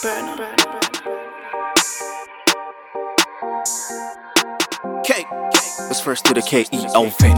K. What's first to the K-E-O-V.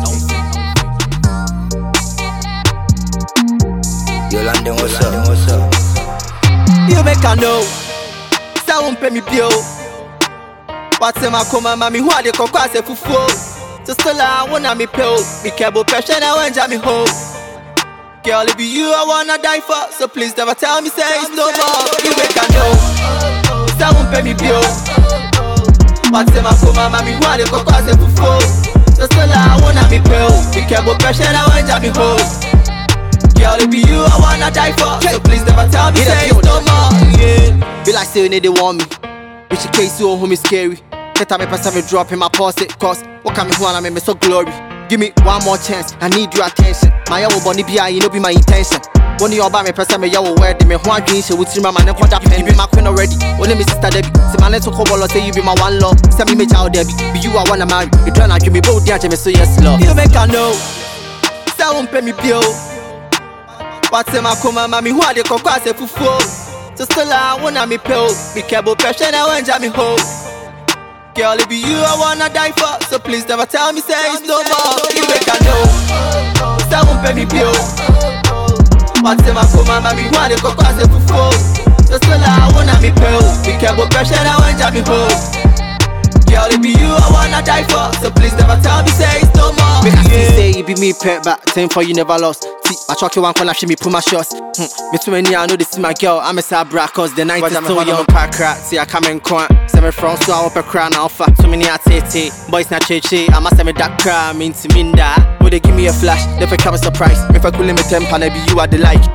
Yo, London, what's up? You make a know. Say won't pay me bill. What's in my coma, mommy? Who are they call quite a fufu? Just still I wanna me pill. Me cable pressure now and jam me home. Girl, if you I wanna die for, so please never tell me say it's no more. You make a know. Say won't pay me bill. What's in my coma, mommy? Who are they call quite a fufu? Just still I wanna me pill. Me cable pressure now and jam me home. Girl, it be you I wanna die for, so please never tell me say it's no more. Yeah. Be like say they want me. Which case you home is scary. Get time me pass me drop in my pocket, cause what can me wanna make me so glory. Give me one more chance, I need your attention. My yellow bunny be you know be my intention. One of your bad me person me yellow wear me one dream she with my man and you be my queen already. Only me sister Debbie. See my little couple say you be my one love. Send me child Debbie. Be you I wanna marry. You try not give me both dear me so yes love. You make I know. Say won't pay me bill. What's in my coma, mommy? Who are they call quite a fufu? Just still I wanna me pill. Be cable pressure now and jam me home. Girl, it be you I wanna die for, so please never tell me say it's no more. You make I know. Say won't pay me bill. What's in my coma, mommy? Who are they call quite a fufu? Just still I wanna me pill. Be cable pressure now and jam me home. Girl, it be you I wanna die for, so please never tell me say it's no more. Make I say it be me pet back, same for you never lost. See, my chalky one corner she me put my shots. Me too many I know this is my girl. I'm a sad bra cause the night is so young. Pack crack, see I come in coin. 7 from so I up a crown alpha. Too many I take boys not che. I must have me that cry, mean to mean that. Would they give me a flash? Never come a surprise. If I could limit temp and I be you I the like.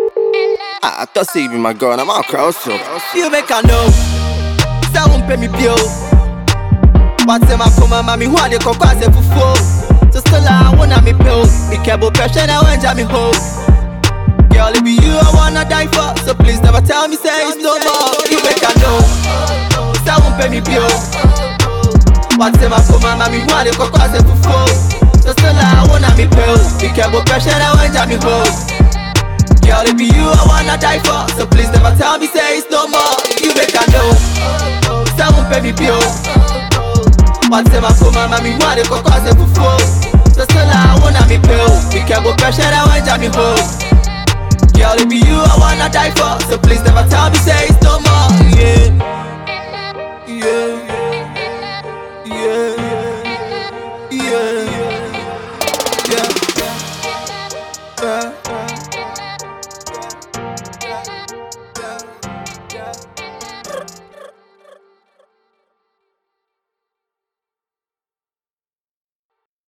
I thought say you be my girl, I'm out crowd so. You make I know. Say won't pay me bill. What's in my coma, mommy? Who are they call quite a fufu? Just still I wanna me pill. Be cable pressure now and jam me home. Girl, it be you I wanna die for, so please never tell me say it's no more. You make I know. Say won't pay me bill. What's in my coma, mommy? Who are they call quite a fufu? Just still I wanna me pill. Be cable pressure now and jam me home. Girl, it be you I wanna die for, so please never tell me say it's no more. You make I know. Say won't pay me bill. What's in my coma, mommy? Who are they call quite a fufu? So still I wanna me pill. Be cable pressure now and jam me home. Girl, it be you I wanna die for, so please never tell me